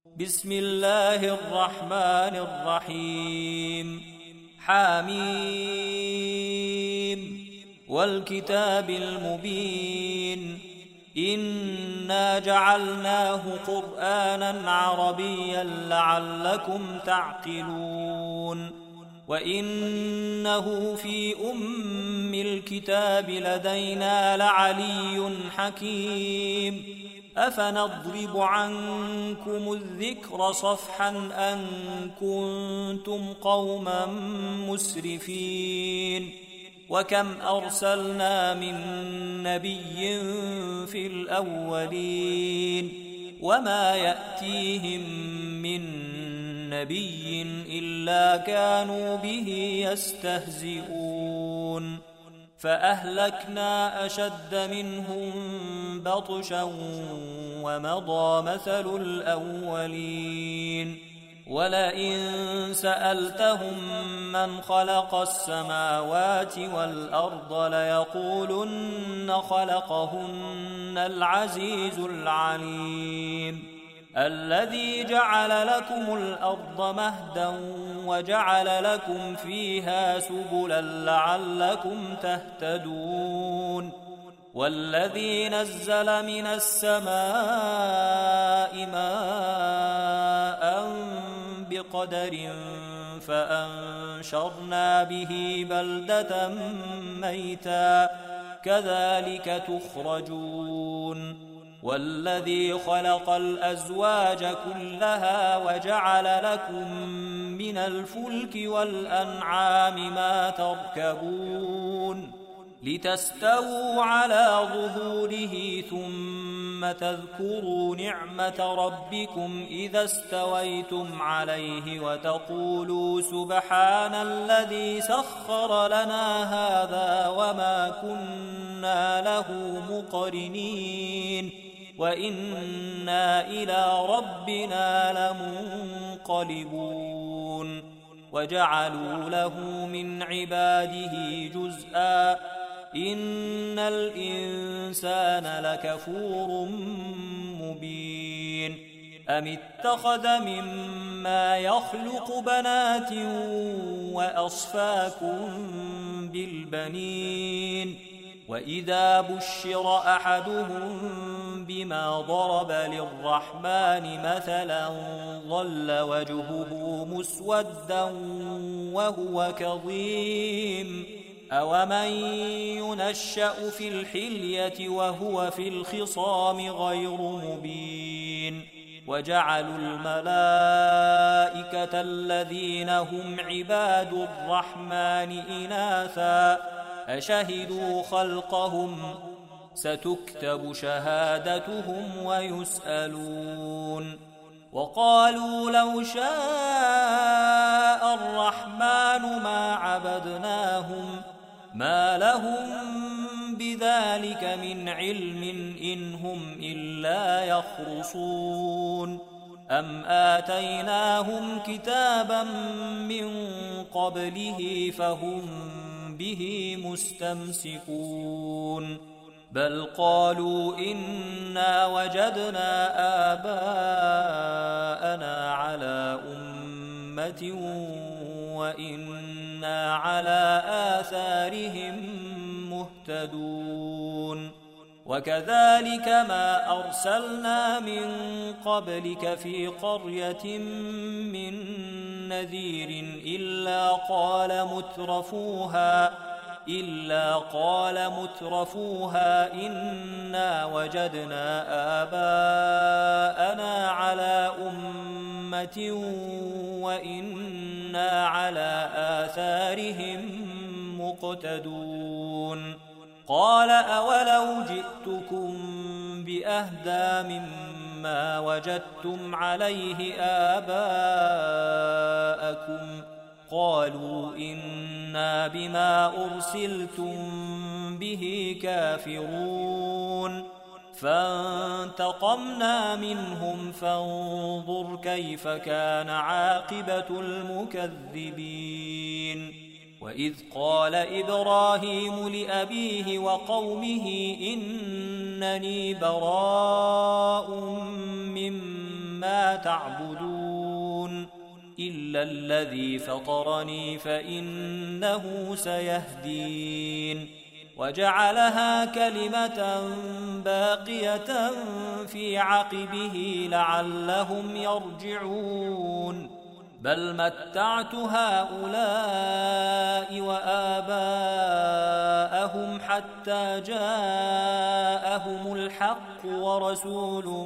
بسم الله الرحمن الرحيم حميم والكتاب المبين إنا جعلناه قرآنا عربيا لعلكم تعقلون وإنه في أم الكتاب لدينا لعلي حكيم أفنضرب عنكم الذكر صفحا أن كنتم قوما مسرفين وكم أرسلنا من نبي في الأولين وما يأتيهم من نبي إلا كانوا به يستهزئون فأهلكنا أشد منهم بطشا ومضى مثل الأولين ولئن سألتهم من خلق السماوات والأرض ليقولن خلقهن العزيز العليم الذي جعل لكم الأرض مهدا وجعل لكم فيها سبلا لعلكم تهتدون والذي نزل من السماء ماء بقدر فأنشرنا به بلدة ميتا كذلك تخرجون والذي خلق الأزواج كلها وجعل لكم من الفلك والأنعام ما تركبون لتستووا على ظهوره ثم تذكروا نعمة ربكم إذا استويتم عليه وتقولوا سبحان الذي سخر لنا هذا وما كنا له مقرنين وإنا إلى ربنا لمنقلبون وجعلوا له من عباده جزءا إن الإنسان لكفور مبين أم اتخذ مما يخلق بنات وأصفاكم بالبنين وإذا بشر أحدهم بما ضرب للرحمن مثلا ظل وجهه مسودا وهو كظيم أومن ينشأ في الحلية وهو في الخصام غير مبين وجعلوا الملائكة الذين هم عباد الرحمن إناثا أشهدوا خلقهم ستكتب شهادتهم ويسألون وقالوا لو شاء الرحمن ما عبدناهم ما لهم بذلك من علم إن هم إلا يخرصون أم آتيناهم كتابا من قبله فهم به مستمسكون بل قالوا إنا وجدنا آباءنا على أمة وإنا على آثارهم مهتدون وكذلك ما أرسلنا من قبلك في قرية من نذير إلا قال مترفوها إنا وجدنا آباءنا على أمة وإنا على آثارهم مقتدون قال أولو جئتكم بأهدى مما وجدتم عليه آباءكم قالوا إنا بما أرسلتم به كافرون فانتقمنا منهم فانظر كيف كان عاقبة المكذبين وإذ قال إبراهيم لأبيه وقومه إنني براء ما تعبدون إلا الذي فطرني فإنه سيهدين وجعلها كلمة باقية في عقبه لعلهم يرجعون بل متعت هؤلاء وآباءهم حتى جاءهم الحق ورسول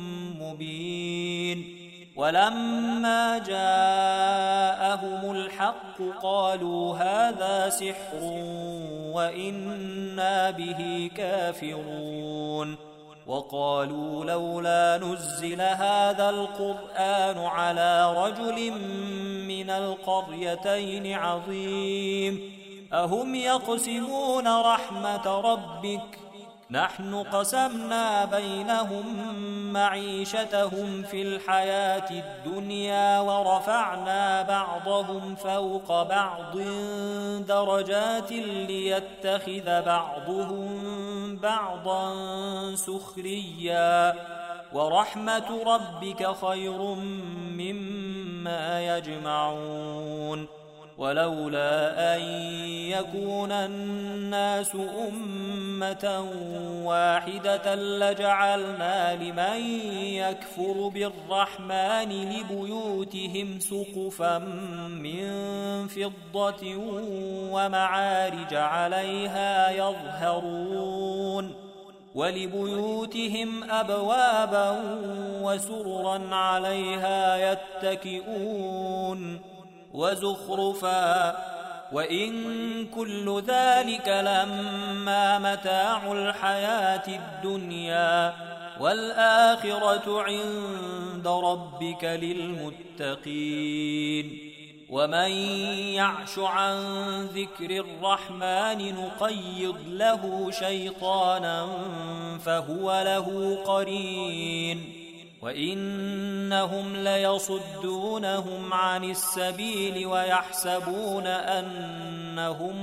مبين ولما جاءهم الحق قالوا هذا سحر وإنا به كافرون وقالوا لولا نزل هذا القرآن على رجل من القريتين عظيم أهم يقسمون رحمة ربك نحن قسمنا بينهم معيشتهم في الحياة الدنيا ورفعنا بعضهم فوق بعض درجات ليتخذ بعضهم بعضا سخريا ورحمة ربك خير مما يجمعون ولولا أن يكون الناس أمة واحدة لجعلنا لمن يكفر بالرحمن لبيوتهم سقفا من فضة ومعارج عليها يظهرون ولبيوتهم أبوابا وسررا عليها يتكئون وزخرفا وإن كل ذلك لما متاع الحياة الدنيا والآخرة عند ربك للمتقين ومن يعش عن ذكر الرحمن نقيض له شيطانا فهو له قرين وإنهم ليصدونهم عن السبيل ويحسبون أنهم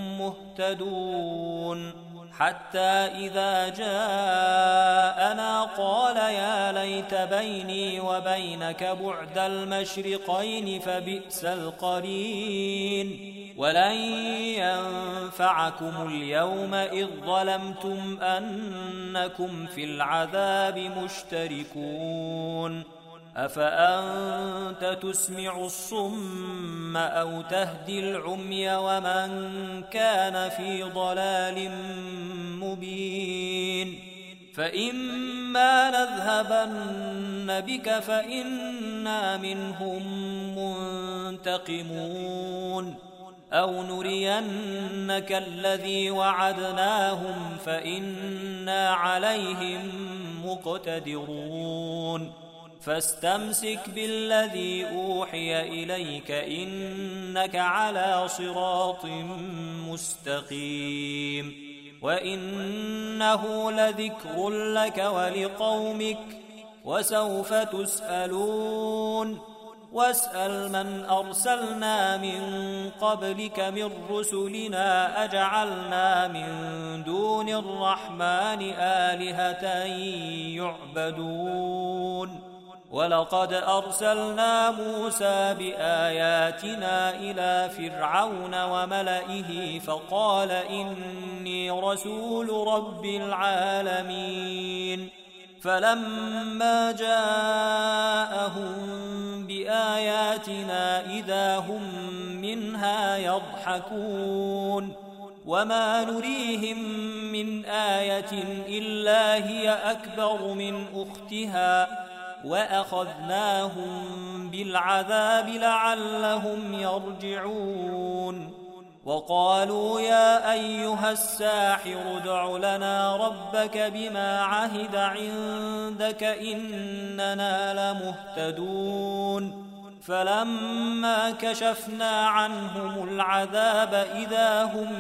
مهتدون حتى إذا جاءنا قال يا ليت بيني وبينك بعد المشرقين فبئس القرين ولن ينفعكم اليوم إذ ظلمتم أنكم في العذاب مشتركون أفأنت تسمع الصم أو تهدي العمي ومن كان في ضلال مبين فإما نذهبن بك فإنا منهم منتقمون أو نرينك الذي وعدناهم فإنا عليهم مقتدرون فاستمسك بالذي أوحي إليك إنك على صراط مستقيم وإنه لذكر لك ولقومك وسوف تسألون واسأل من أرسلنا من قبلك من رسلنا أجعلنا من دون الرحمن آلهة يعبدون ولقد أرسلنا موسى بآياتنا إلى فرعون وملئه فقال إني رسول رب العالمين فلما جاءهم بآياتنا إذا هم منها يضحكون وما نريهم من آية إلا هي أكبر من أختها وأخذناهم بالعذاب لعلهم يرجعون وقالوا يا أيها الساحر ادع لنا ربك بما عهد عندك إننا لمهتدون فلما كشفنا عنهم العذاب إذا هم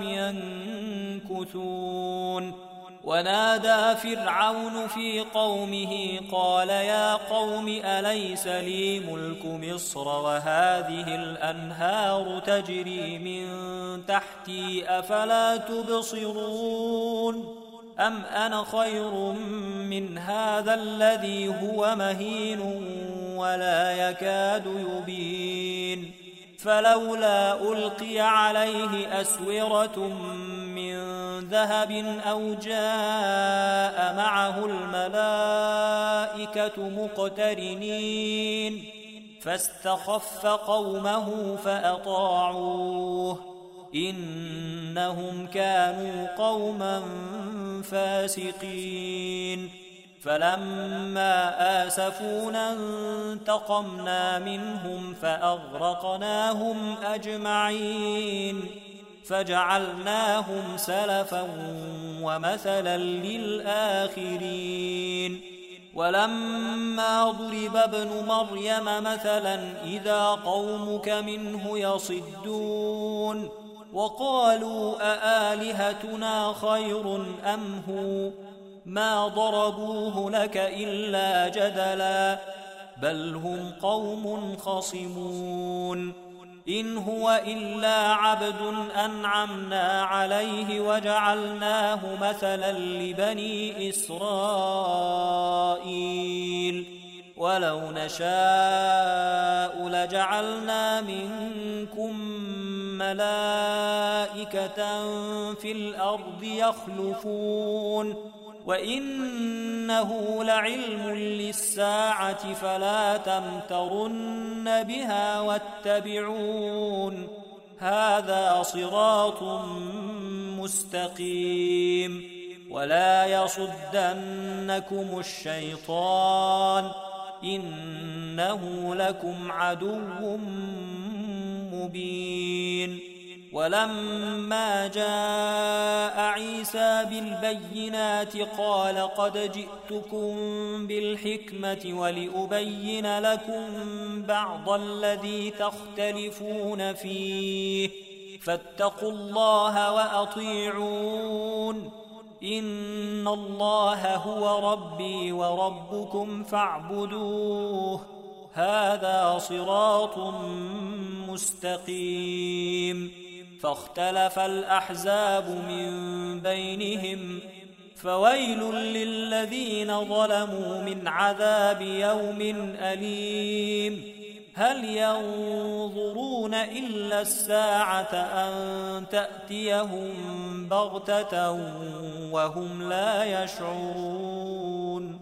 ينكثون ونادى فرعون في قومه قال يا قوم أليس لي ملك مصر وهذه الأنهار تجري من تحتي أفلا تبصرون أم أنا خير من هذا الذي هو مهين ولا يكاد يبين فلولا ألقي عليه أسورة من ذهب أو جاء معه الملائكة مقترنين فاستخف قومه فأطاعوه إنهم كانوا قوما فاسقين فلما آسفونا انتقمنا منهم فأغرقناهم أجمعين فجعلناهم سلفا ومثلا للآخرين ولما ضرب ابن مريم مثلا إذا قومك منه يصدون وقالوا أآلهتنا خير أم هو ما ضربوه لك إلا جدلا بل هم قوم خصمون إن هو إلا عبد أنعمنا عليه وجعلناه مثلا لبني إسرائيل ولو نشاء لجعلنا منكم ملائكة في الأرض يخلفون وإنه لعلم للساعة فلا تمترن بها واتبعون هذا صراط مستقيم ولا يصدنكم الشيطان إنه لكم عدو مبين ولما جاء عيسى بالبينات قال قد جئتكم بالحكمة ولأبين لكم بعض الذي تختلفون فيه فاتقوا الله وأطيعون إن الله هو ربي وربكم فاعبدوه هذا صراط مستقيم فاختلف الأحزاب من بينهم فويل للذين ظلموا من عذاب يوم أليم هل ينظرون إلا الساعة أن تأتيهم بغتة وهم لا يشعرون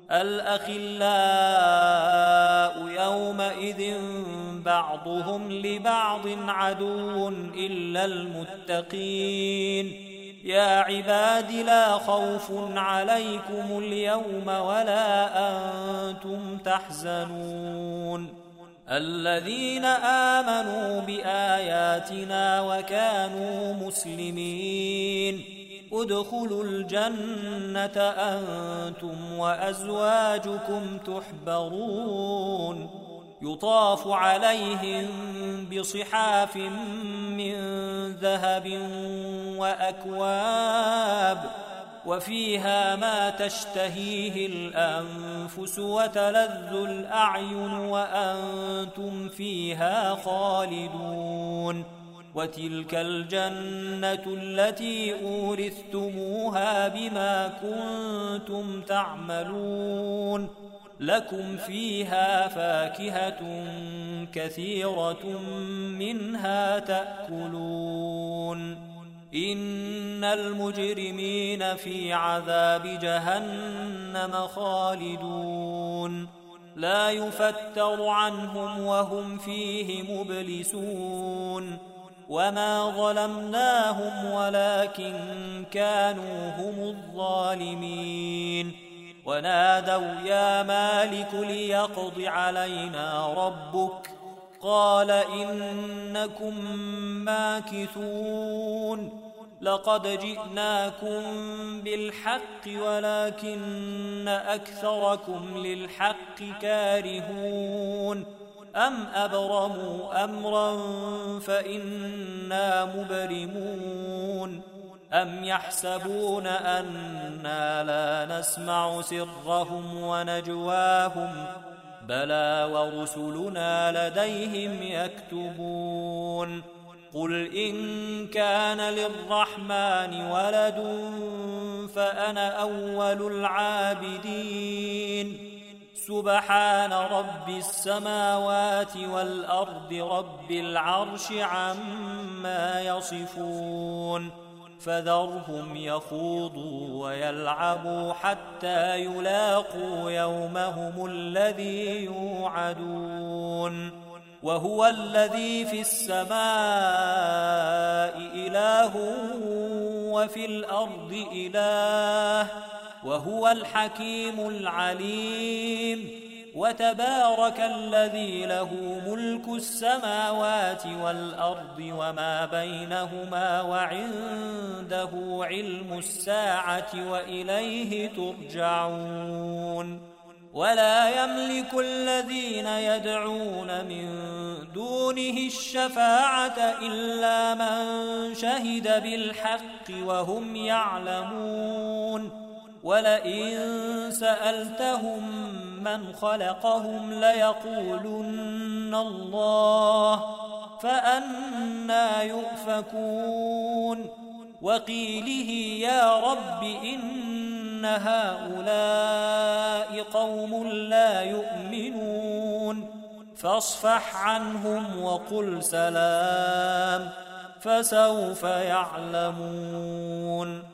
الأخلاء يومئذ بعضهم لبعض عدو إلا المتقين يا عباد لا خوف عليكم اليوم ولا أنتم تحزنون الذين آمنوا بآياتنا وكانوا مسلمين ادخلوا الجنة أنتم وأزواجكم تحبرون يطاف عليهم بصحاف من ذهب وأكواب وفيها ما تشتهيه الأنفس وتلذ الأعين وأنتم فيها خالدون وتلك الجنة التي أورثتموها بما كنتم تعملون لكم فيها فاكهة كثيرة منها تأكلون إن المجرمين في عذاب جهنم خالدون لا يفتر عنهم وهم فيه مبلسون وما ظلمناهم ولكن كانوا هم الظالمين ونادوا يا مالك ليقض علينا ربك قال إنكم ماكثون لقد جئناكم بالحق ولكن أكثركم للحق كارهون أم أبرموا أمرا فإنا مبرمون أم يحسبون أنا لا نسمع سرهم ونجواهم بلى ورسلنا لديهم يكتبون قل إن كان للرحمن ولد فأنا أول العابدين سبحان رب السماوات والأرض رب العرش عما يصفون فذرهم يخوضوا ويلعبوا حتى يلاقوا يومهم الذي يوعدون وهو الذي في السماء إله وفي الأرض إله وهو الحكيم العليم وتبارك الذي له ملك السماوات والأرض وما بينهما وعنده علم الساعة وإليه ترجعون ولا يملك الذين يدعون من دونه الشفاعة إلا من شهد بالحق وهم يعلمون ولئن سألتهم من خلقهم ليقولن الله فأنى يؤفكون وقيله يا رب إن هؤلاء قوم لا يؤمنون فاصفح عنهم وقل سلام فسوف يعلمون